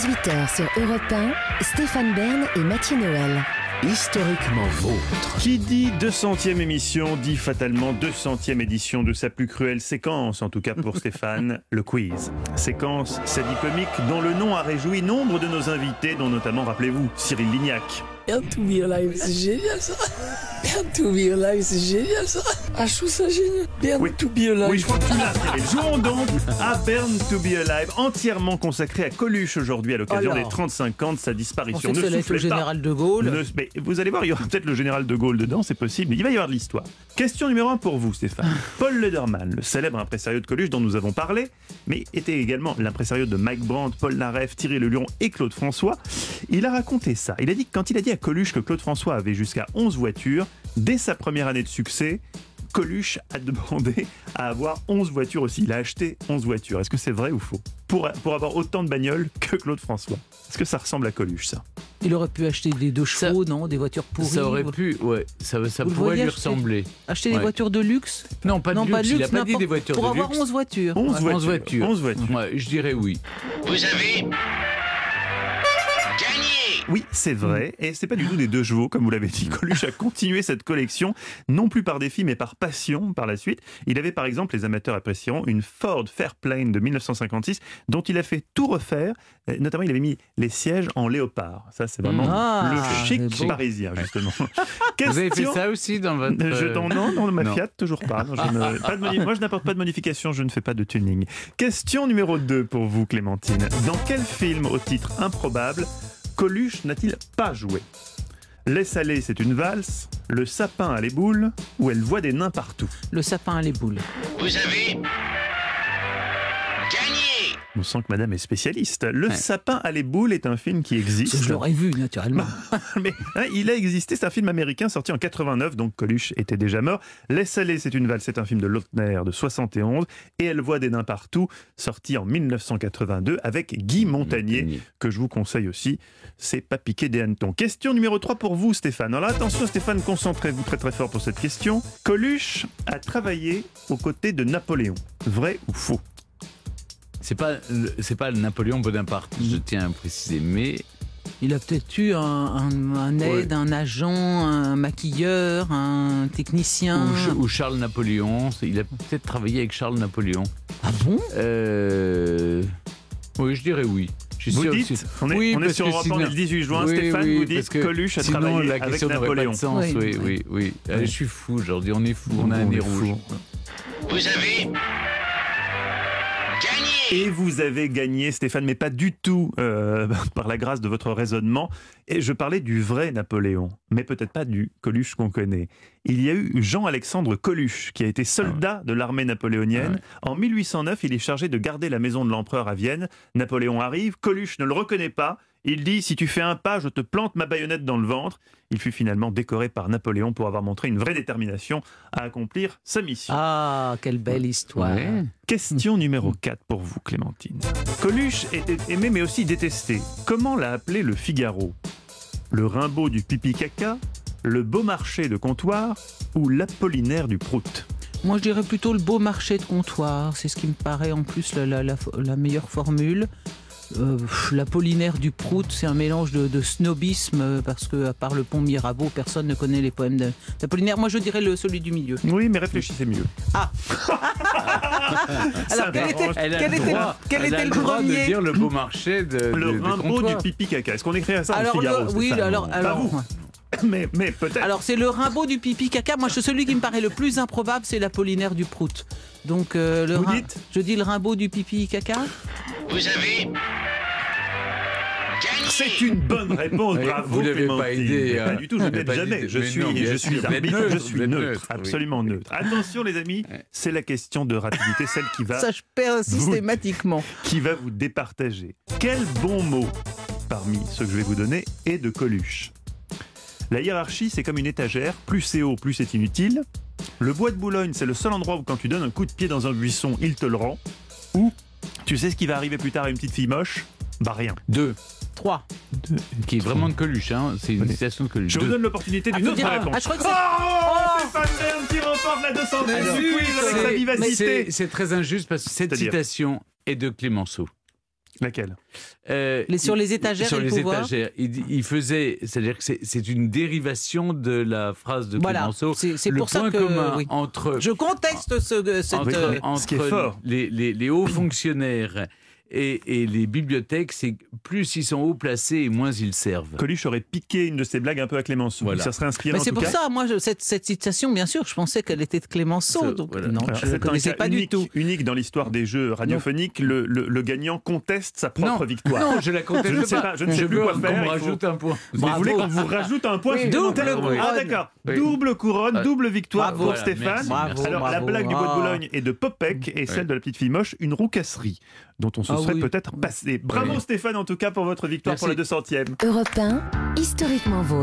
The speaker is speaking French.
18h sur Europe 1, Stéphane Bern et Mathieu Noël. Historiquement vôtre. Qui dit 200e émission dit fatalement 200e édition de sa plus cruelle séquence, en tout cas pour Stéphane, le quiz. Séquence sadicomique dont le nom a réjoui nombre de nos invités, dont notamment, rappelez-vous, Cyril Lignac. Burn to be alive, c'est génial ça. Burn to be alive, c'est génial ça. Ah, je trouve ça génial. Burn to be alive. Oui, je crois que tu l'as, Cyril. Jouons donc à Burn to be alive, entièrement consacré à Coluche aujourd'hui à l'occasion des 35 ans de sa disparition. On sait que ça va être le général de Gaulle. Mais vous allez voir, il y aura peut-être le général de Gaulle dedans, c'est possible, mais il va y avoir de l'histoire. Question numéro 1 pour vous, Stéphane. Paul Lederman, le célèbre impresario de Coluche dont nous avons parlé, mais était également l'impresario de Mike Brandt, Paul Naref, Thierry Le Lion et Claude François. Il a raconté ça. Il a dit que quand il a dit à Coluche que Claude François avait jusqu'à 11 voitures, dès sa première année de succès, Coluche a demandé à avoir 11 voitures aussi. Il a acheté 11 voitures. Est-ce que c'est vrai ou faux pour avoir autant de bagnoles que Claude François. Est-ce que ça ressemble à Coluche, ça? Il aurait pu acheter des 2 chevaux, non? Des voitures pourries. Ça aurait pu, ouais. Ça pourrait lui ressembler. Acheter des voitures de luxe? Non, pas de luxe. Il n'a pas dit des voitures de luxe. Pour avoir 11 voitures. 11 voitures. 11 voitures. Ouais, je dirais oui. Vous avez gagné. Oui, c'est vrai. Et c'est pas du tout des 2 chevaux, comme vous l'avez dit. Coluche a continué cette collection, non plus par défi, mais par passion par la suite. Il avait par exemple, les amateurs apprécieront, une Ford Fairplane de 1956, dont il a fait tout refaire. Notamment, il avait mis les sièges en léopard. Ça, c'est vraiment le chic parisien, justement. Vous avez fait ça aussi dans votre... Non, ma Fiat, toujours pas. Non, moi, je n'apporte pas de modification, je ne fais pas de tuning. Question numéro 2 pour vous, Clémentine. Dans quel film au titre improbable Coluche n'a-t-il pas joué? Laisse aller, c'est une valse, le sapin a les boules, ou elle voit des nains partout? Le sapin a les boules. Vous avez gagné. On sent que madame est spécialiste. Le sapin à les boules est un film qui existe. Je l'aurais vu, naturellement. Mais il a existé, c'est un film américain sorti en 89, donc Coluche était déjà mort. Laisse aller, c'est une valse, c'est un film de Lautner de 71. Et Elle voit des nains partout, sorti en 1982 avec Guy Montagnier, que je vous conseille aussi. C'est pas piqué des hannetons. Question numéro 3 pour vous, Stéphane. Alors attention, Stéphane, concentrez-vous très très fort pour cette question. Coluche a travaillé aux côtés de Napoléon. Vrai ou faux? C'est pas Napoléon Bonaparte, je tiens à préciser, mais... Il a peut-être eu un aide, un agent, un maquilleur, un technicien... Ou Charles Napoléon. Il a peut-être travaillé avec Charles Napoléon. Ah bon? Oui, je dirais oui. Vous dites, on est sur Europe 1 le 18 juin, Stéphane, vous dites que Coluche a travaillé avec Napoléon. Oui. Je suis fou aujourd'hui, on est fou, on a un nez rouge. Vous avez gagné. Et vous avez gagné, Stéphane, mais pas du tout par la grâce de votre raisonnement. Et je parlais du vrai Napoléon, mais peut-être pas du Coluche qu'on connaît. Il y a eu Jean-Alexandre Coluche, qui a été soldat de l'armée napoléonienne. En 1809, il est chargé de garder la maison de l'empereur à Vienne. Napoléon arrive, Coluche ne le reconnaît pas. Il dit « Si tu fais un pas, je te plante ma baïonnette dans le ventre ». Il fut finalement décoré par Napoléon pour avoir montré une vraie détermination à accomplir sa mission. Ah, quelle belle histoire. Ouais. Question numéro 4 pour vous, Clémentine. Coluche était aimé mais aussi détesté. Comment l'a appelé le Figaro? Le Rimbaud du pipi-caca, le Beaumarchais de comptoir ou l'Apollinaire du Prout? Moi, je dirais plutôt le Beaumarchais de comptoir. C'est ce qui me paraît en plus la meilleure formule. L'Apollinaire du Prout, c'est un mélange de snobisme parce que, à part le pont Mirabeau, personne ne connaît les poèmes d'Apollinaire. Moi, je dirais celui du milieu. Oui, mais réfléchissez mieux. Ah. Alors, quel était le premier? De dire le Beaumarchais le Rimbaud du pipi-caca. Est-ce qu'on écrirait ça au Figaro? Oui, alors vous. Mais peut-être. Alors, c'est le Rimbaud du pipi-caca. Moi, celui qui me paraît le plus improbable, c'est l'Apollinaire du Prout. Donc, je dis le Rimbaud du pipi-caca. Vous avez gagné. C'est une bonne réponse, bravo. Vous l'avez pas aidé. Pas du tout, je n'aide jamais. Je suis arbitre, je suis neutre, absolument neutre. Attention les amis, c'est la question de rapidité, celle qui va... Ça, je perds systématiquement. Qui va vous départager. Quel bon mot, parmi ceux que je vais vous donner, est de Coluche? La hiérarchie, c'est comme une étagère. Plus c'est haut, plus c'est inutile. Le bois de Boulogne, c'est le seul endroit où quand tu donnes un coup de pied dans un buisson, il te le rend. Ou, tu sais ce qui va arriver plus tard à une petite fille moche? Bah rien. 2. 3. Qui est vraiment de Coluche, hein. C'est une citation de Coluche. Je vous donne l'opportunité d'une autre réponse. Je crois que c'est... Stéphane Bern qui remporte la 200e quiz avec sa vivacité. C'est très injuste parce que cette citation est de Clémenceau. Laquelle? Sur les étagères, Sur il les faut voir. étagères. Il faisait, c'est-à-dire que c'est une dérivation de la phrase de Voilà, Clémenceau. c'est le pour ça point que commun oui. entre Je conteste cette. entre ce qui est fort. les hauts fonctionnaires et les bibliothèques, c'est que plus ils sont haut placés et moins ils servent. Coluche aurait piqué une de ses blagues un peu à Clémenceau. Voilà. Ça serait inspiré Mais en c'est tout pour cas. ça, moi, cette citation, bien sûr, je pensais qu'elle était de Clémenceau. Ça, Donc, voilà. non, Alors, je ne c'est un connaissais cas pas unique, du tout. unique dans l'histoire des jeux radiophoniques. Le gagnant conteste sa propre victoire. Non, je la conteste Je ne sais pas, je ne sais plus veux quoi qu'on faire, me il faut- rajoute un point. Vous Bravo. voulez qu'on vous rajoute un point Oui, supplémentaire? double couronne. Ah d'accord, Oui. double couronne, double victoire Bravo. pour Voilà, Stéphane. merci, Bravo, Alors la bravo. blague du bois de Ah. Boulogne et de Popek et celle de la petite fille moche, une roucasserie dont on se Ah serait oui. peut-être passé. Bravo Oui. Stéphane en tout cas pour votre victoire Merci. pour la 200e. Europe 1, historiquement vôtre.